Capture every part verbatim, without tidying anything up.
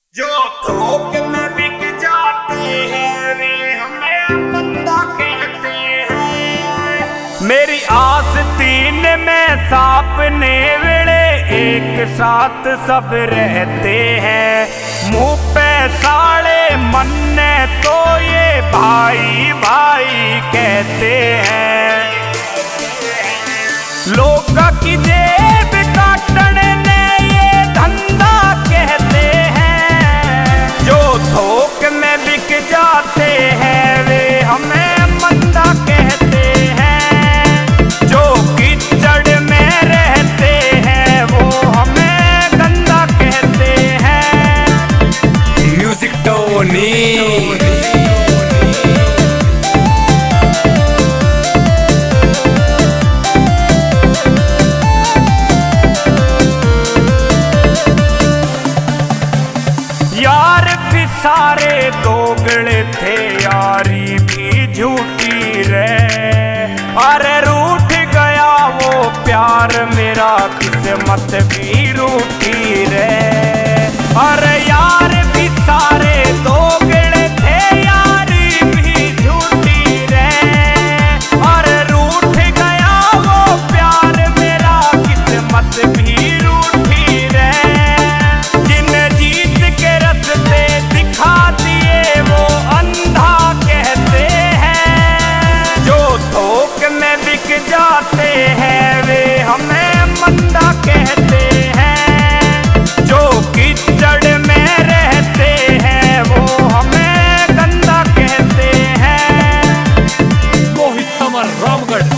जो थोक में बिक जाते हैं वे हमें बंदा कहते हैं। मेरी आस्तीन में सापने वेले एक साथ सब रहते हैं। मुंह पे साड़े मन्ने तो ये भाई भाई कहते हैं। लोग की जेब काटने ने ये धंधा कहते हैं। जो थोक में बिक जाते हैं वे हमें मंदा कहते हैं। जो कीचड़ में रहते हैं वो हमें गंदा कहते हैं। म्यूजिक टोनी यार भी सारे दोगले थे, यारी भी झूठी रे। अरे रूठ गया वो प्यार मेरा, किस्मत भी रूठी रे। अरे यार भी सारे दोगले थे, यारी भी झूठी रे। अरे रूठ गया वो प्यार मेरा, किस्मत भी रूठी रे। दिखा दिए वो अंधा कहते हैं। जो थोक में बिक जाते हैं वे हमें मंदा कहते हैं। जो कीचड़ में रहते हैं वो हमें गंदा कहते हैं। मोहित अमर रामगढ़।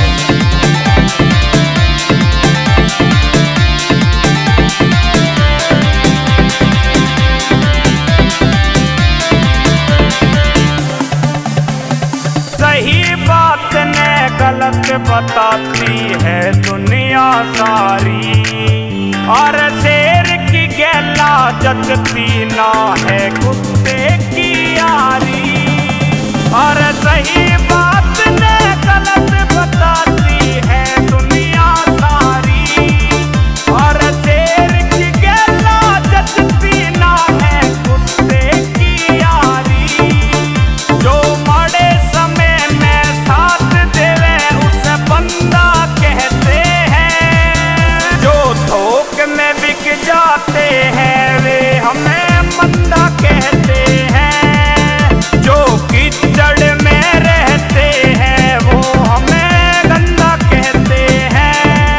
सही बात ने गलत बताती है दुनिया सारी। और शेर की गैला जचती ना है कुत्ते की यारी। और सही बात ने गलत बताती है दुनिया सारी। और शेर की गैला जचती ना है कुत्ते की यारी। जो माड़े समय साथ देवे उसे बंदा कहते हैं। जो थोक में बिक जाते हैं वे हमें मंदा कहते हैं। जो कीचड़ में रहते हैं वो हमें गंदा कहते हैं।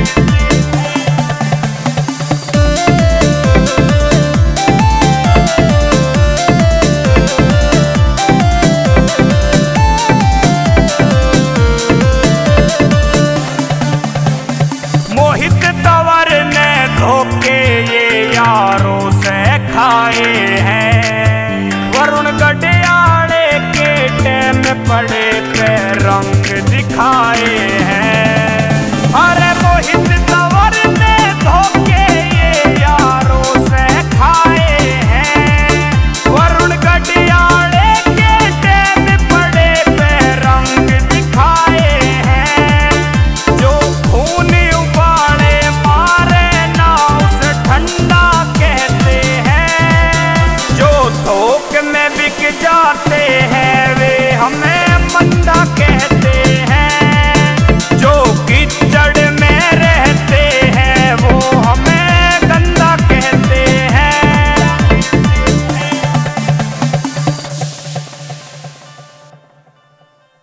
मोहित तंवर ने धोखे ये यारों से खाए हैं। वरुण गढ़ियाले के टैम पड़े पे रंग दिखाए हैं।